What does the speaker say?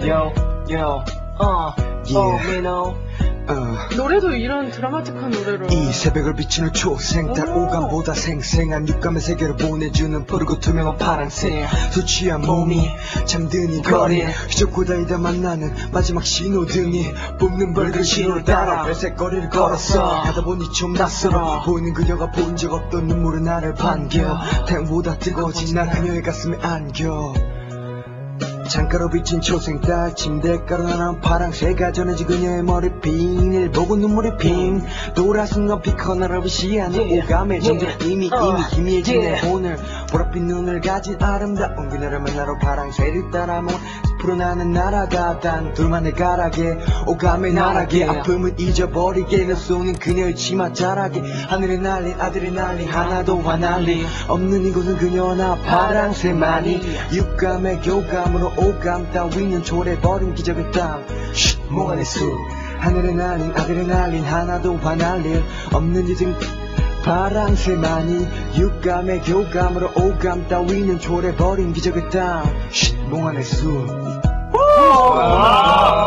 Yo, yo, Mino. 노래도 이런 드라마틱한 노래로 이 새벽을 비추는 초생달 오감보다 생생한 육감의 세계를 보내주는 푸르고 투명한 파란색 술 취한 몸이 잠든 이 거리 휘젓고 다니다 만나는 마지막 신호등이 뿜는 벌금 신호를 따라 별색 거리를 걸었어 하다 보니 좀 낯설어 보이는 그녀가 본 적 없던 눈물은 나를 반겨 태양보다 뜨거워진 나 그녀의 가슴에 안겨 창가로 비친 초생달 침대에 깔아놓은 파랑새가 전해진 그녀의 머리핀을 보고 눈물이 핑 돌아선 높이 커널을 위시하는 오감의 정적 이미 희미해진 내 오늘 보랏빛 눈을 가진 아름다운 그녀를 만나러 파랑새를 따라 풀어나는 날아가 단 둘만의 가락에 오감의 나락에 아픔을 잊어버리게 내 쏘는 그녀의 치마 자락에 하늘에 날린 아들의 난리 하나도 화날리 없는 이곳은 그녀나 파랑새만이 육감의 교감으로 오감 따위는 초래버린 기적의 땅 몽환의 숲 하늘에 날린 아들의 날린 하나도 화날 일 없는 이등 파랑새만이 육감의 교감으로 오감 따위는 초래버린 기적의 땅 몽환의 숲